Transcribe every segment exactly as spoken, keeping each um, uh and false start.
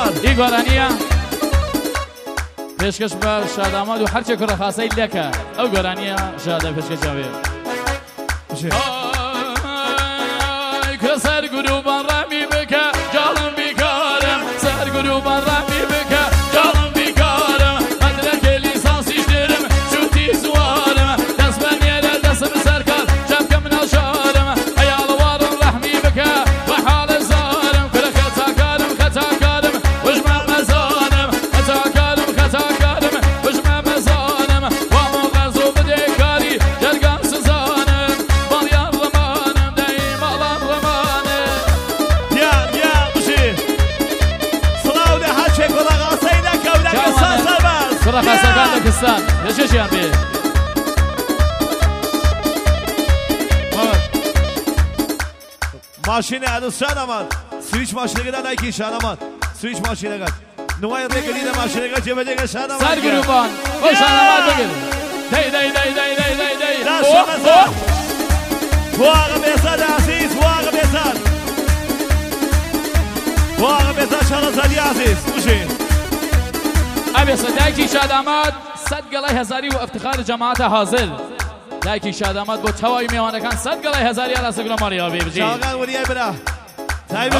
بزار إيجورانية بيشكش بشادامات وحرشة كرة خاصة لك أو جورانية شادة بيشكش جابير كرة سر قلوب رامي بك جالم بكارم سر قلوب رامي بك جالم بكارم مدرك ليسانس يشترم شوتي سوارم دس بني دس بسركر جابك من الشارم عيال وارم رحمي بك وحال الزارم كرة خطا كارم خطا كارم وجمع مزانم خطا كارم خطا كارم وجمع مزانم وامو غزو بديكاري جرقان سزانم باليان رمانم دايم على رمانم يا يا بشي صلاة لحاجة كرة غاصينة كولا قصة سباس كرة خاصة كان داكستان يشيش يا بيه ماشینه عروس شانمان سویچ ماشینه گدا نایکی شانمان سویچ ماشینه گد نوای رکلی ده ماشینه گد جبه دیگه شانمان سر گروبان و شانمان بگیر دی دی دی دی دی دی دی دا شانمان واقع بساد عزیز واقع بساد واقع بساد شانزادی عزیز بشی ابي صدايكي شادامات صدق الله هزاري وافتخار جماعته حاضر دايكي شادامات بو تواي ميوانه كان صدق الله هزاري على سجن ماريا بيجي شاغان ولي ابرا تايبه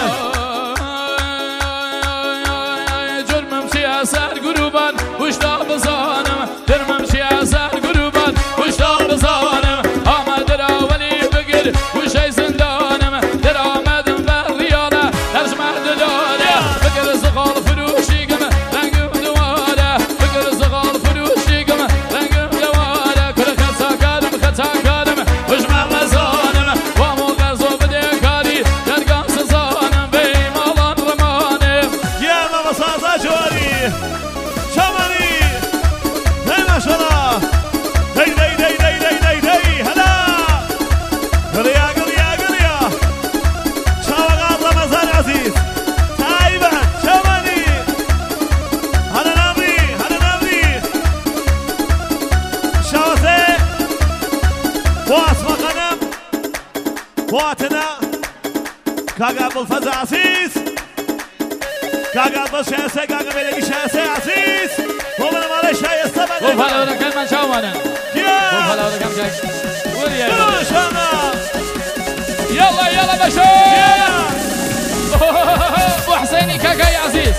جرمم سياسر قروبان وشتا بزانم جرمم سياسر قروبان وشتا بزانم اما درا ولي بقر وشي زندانم درا مدن بالرياضه ترجمع دلاله بقر زغال فروشي قم رنقم دواله بقر زغال فروشي قم رنقم دواله كل خطا كارم خطا كارم وجمع مزانم وامو غزو بديكاري جرقان سزانم بيمالان رمانم يا ماما صاصا جواري شمالي هاي ما شاء الله دي دي دي دي دي دي دي هلا قريا قريا قريا شاوغان رمضان عزيز تايبا شمالي هلا نامري هلا نامري شاوسي واسمع غنم واتنا كاقا بالفزع عزيز كاقا بالشاسة كاقا بلقي شاسة عزيز هو من مالي شايسة بدي وفلا ورقم من شاوانا يا وفلا ورقم جاي وليا شانا يلا يلا بشو وحسيني كاكا يا عزيز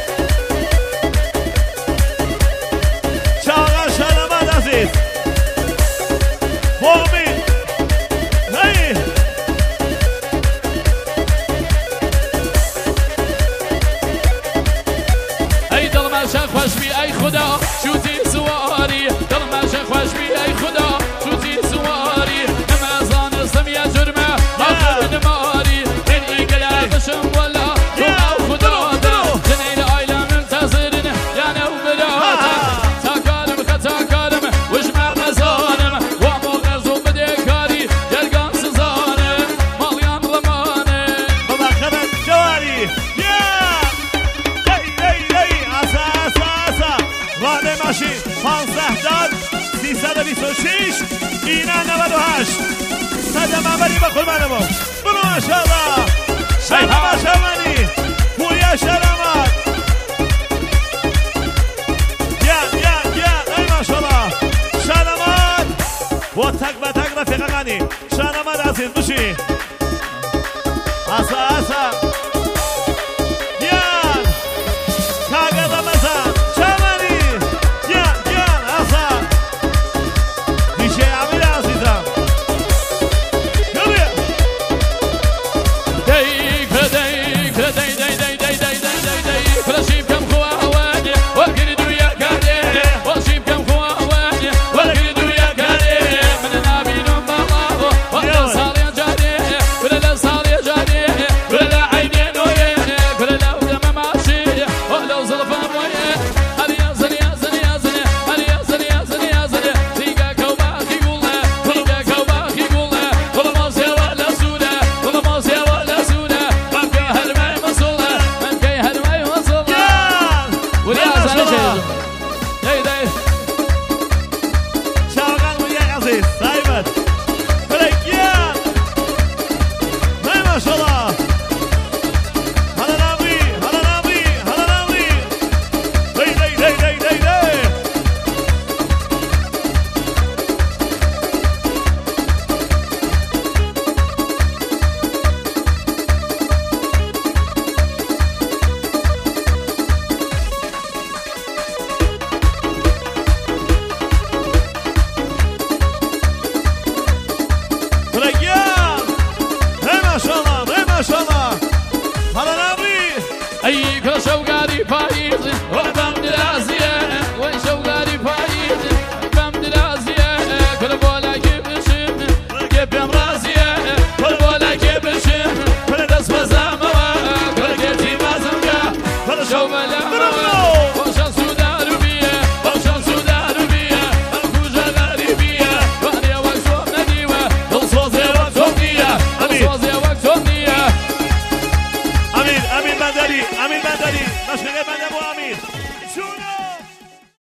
شاغا شانا مال عزيز مؤمن هاي اي دل ما شخ خوش بي اي خدا شوتي سواري دل ما شخ خوش بي اي خدا شوتي سواري نما زان سميا جرمه اخر نماري من ايقلا دشم ولا تو خدا جنين عائله منتظرن يا نو بلاتا تاكالم خطاكالم وجمع مزانم وامو غزو بديكاري يرقان سزانم ماليان رمانم بابا خبر جواري يا دي دي دي عسا عسا عسا وعده ماشي پانزده داد سیصد و بیست و شش اینا نود و هشت صد معبری با قربانمو برو ماشاءالله شلما شلمانی پویا شلمات یا یا یا ای ماشاءالله شلمات و تک و تک رفیق غنی شلمات عزیز بشی عسا عسا Yan Kaga Ramazan Şamani Yan yan Asa Bir şey amir azizam Yürü ديك ديك دي دي دي دي دي دي دي دي كرشيب كم خوا هواني والقرد ويا قادي والشيب كم خوا هواني والقرد ويا قادي من النبي نوم الله ولا صار يا جاري ولا صار يا جاري پاییزی بم درازیه وای شوگاری پاییزی بم درازیه کل بالا که بشم که بم رازیه کل بالا که بشم دست بزم و کل گرتی بزم که شو بلم باشن سودارو بیه باشن سودارو بیه کجا غریبیه ولی وقت صوب ندیوه دل سوزه وقت صوب نیه دل سوزه وقت صوب نیه امین امین بندری امین بندری مشغله بنده